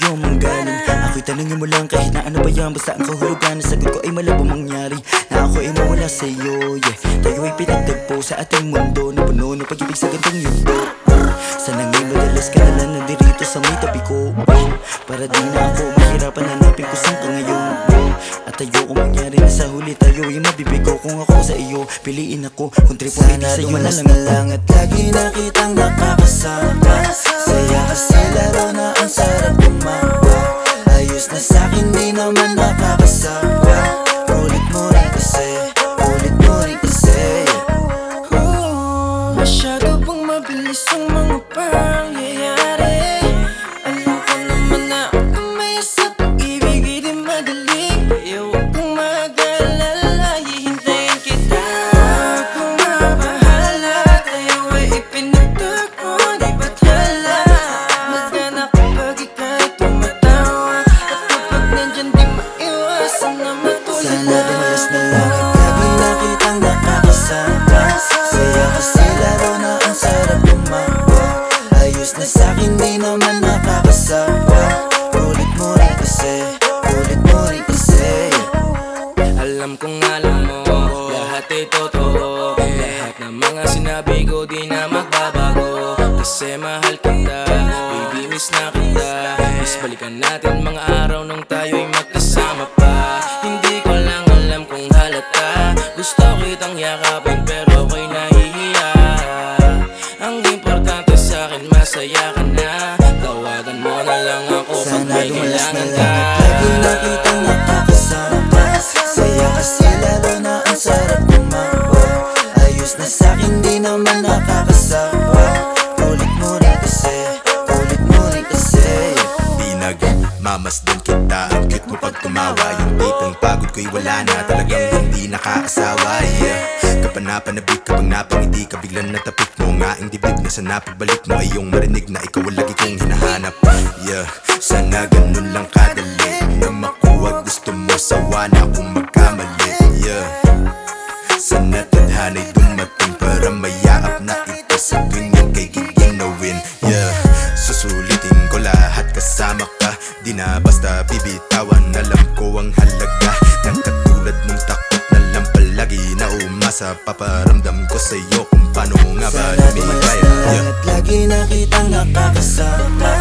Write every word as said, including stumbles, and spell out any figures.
sa'yo manggaling. Ako'y tanungin mo lang kahit na ano ba yan, basta ang kahulugan na sagot ko ay malabo mangyari. Na ako ay mawala sa'yo, yeah. Tayo ay pinagtagpo sa ating mundo na puno ng pag-ibig sa gandang yugto. Sana ngayon madalas ka na lang nandirito sa may tabi ko, para di na ako mahirapan hanapin ko saan ka ngayon. At ayoko mangyari na sa huli tayo ay mabibigo. Kung ako sa iyo, piliin ako. Kung trip mo hindi sa'yo na lang na lang at lagi nakitang nakakasama. Saya kasi laro na ang sarap gumawa. Ayos na sa'kin di naman nakakasawa. Ulit mo rin kasi, ulit mo rin kasi. Masyado bang mabilis ang mga pangyayari? Alam ko naman na ang kamay sa pag-ibig ay di madali. Kaya huwag kang mag-alala, hihintayin kita. Huwag kang mabahala, tayo ay ipinagtagpo, di ba't hala? Magana kapag ika'y tumatawa, at kapag nandyan di maiwasan na matulala. Sana dumalas na lang at lagi nakitang nakakasama. Saya kasi laro na ang sarap gumawa. Ayos na sa'kin di naman nakakasawa. Ulit mo rin kasi, ulit mo rin kasi. Alam kong alam mo, lahat ay totoo. Lahat ng mga sinabi ko di na magbabago. Kasi mahal kita, baby miss na kita. Miss balikan natin mga araw nung tayo'y magkasama pa. Hindi ko lang alam kung halata. Gusto kitang yakapin pero ako'y nahihiya. Ang importante sa'kin masaya ka na. Tawagan mo na lang ako pag Sana may dumalas na kailangan lang ka. at lagi nakitang nakakasama. Saya kasi laro na ang sarap gumawa. Ayos na sa'kin di naman nakakasawa. Ulit mo rin kasi, ulit mo rin kasi. Pinagmamasdan kita, ang cute mo pag tumawa. Yung tipong pagod ko'y wala na, talagang hindi nakakasawa, yeah. Kapanapanabik kapag napangiti ka, biglang natapik mo nga ang dibdib na sana pagbalik mo ay yung marinig na ikaw ang lagi kong hinahanap, yeah. Sana ganun lang kadali na makuha, gusto mo sawa na akong magkamali, yeah. Sana tadhana'y dumating para mayaap na ito sa tuwing kay giginawin, yeah. Susulitin ko lahat kasama ka, di na basta bibitawan. Alam ko ang halaga ng katulad mong takot na lang palagi na umasa. Paparamdam ko sa'yo kung paano nga ba Sana dumalas lumigaya, na lang yeah. at lagi nakitang nakakasama.